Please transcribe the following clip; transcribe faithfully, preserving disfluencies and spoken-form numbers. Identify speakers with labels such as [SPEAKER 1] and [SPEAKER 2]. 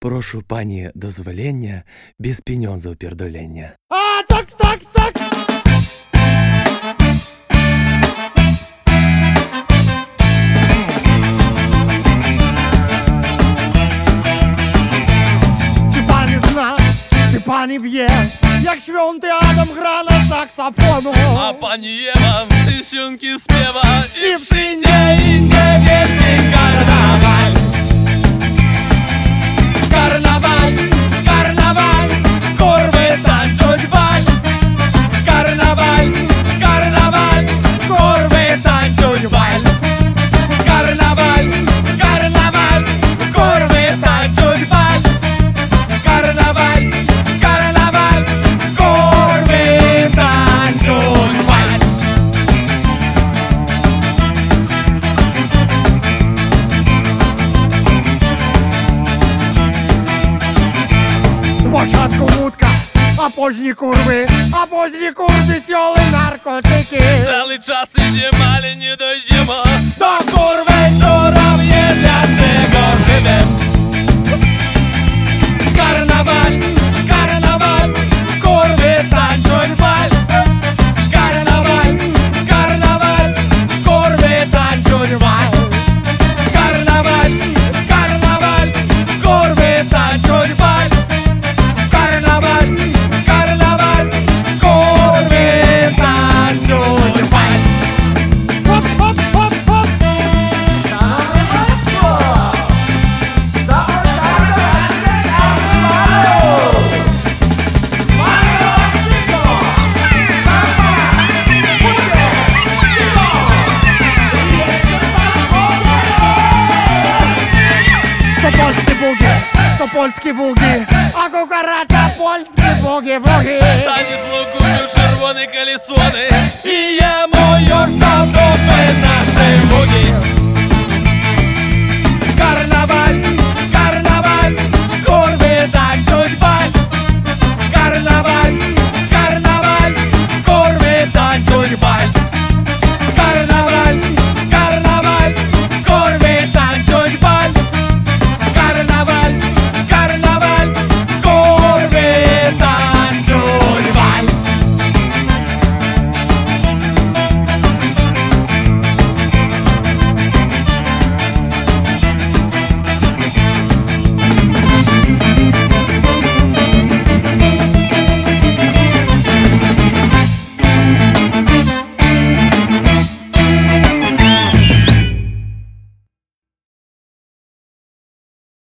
[SPEAKER 1] Прошу пані дозволення без пеньонзов пердолення.
[SPEAKER 2] А, так, так, так! Чи пані зна, чи пані в'є, як Święty Адам гра на саксофону?
[SPEAKER 3] A pani Ewa tysiąki śpiewa i wszędzie indziej wielki karnawal. Karnawal, karnawal, kurwy tańczyć wal. Karnawal, karnawal, kurwy tańczyć wal. Karnawal, karnawal, kurwy tańczyć wal. Karnawal, karnawal, kurwy tańczyć wal.
[SPEAKER 2] Спочатку вудка, а позні курви, а позні курви сьоли наркотики.
[SPEAKER 3] Cały czas idziemy, ale nie dojdziemy do kurwy, która wie dlaczego żywe. Karnawal, karnawal, kurwy tańczą wal. Karnawal, karnawal, kurwy tańczą wal. Karnawal, karnawal, kurwy tańczą wal. Karnawal, karnawal, kurwy tańczą wal.
[SPEAKER 2] Хоп, хоп, хоп, хоп! To polskie bugi, to polskie bugi, a kukaracha polskie bugi, bugi.
[SPEAKER 3] Станіслав купив червоні колесони, і йому już do dupy наші буги.